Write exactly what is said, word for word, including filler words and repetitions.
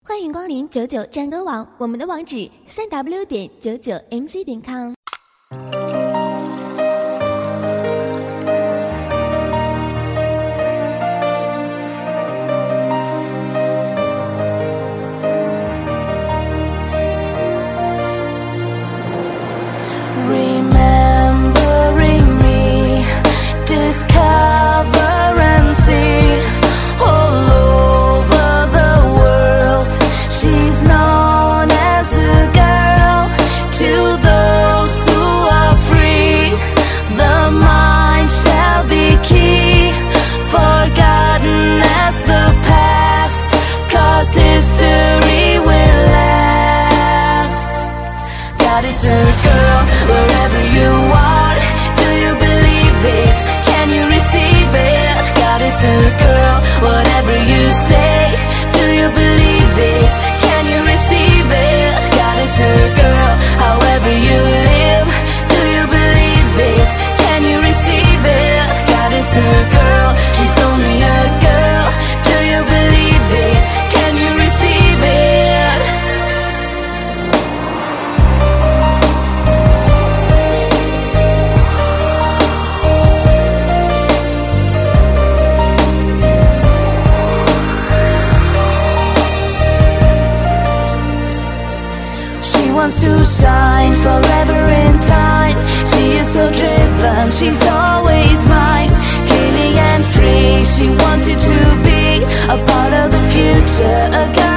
欢迎光临九九战歌网，我们的网址三 w 点九九 m c 点 com。 History will last. God is a girl, wherever you are. Do you believe it? Can you receive it? God is a girl, whatever you say. Do you believe it? Can you receive it? God is a girl, however you live. Do you believe it? Can you receive it? God is a girl, she's only a girl. Do you believe it? Can you receive it? She wants to shine forever in time. She is so driven, she's always mine. Killing and free, she wants you to be a part of the future, a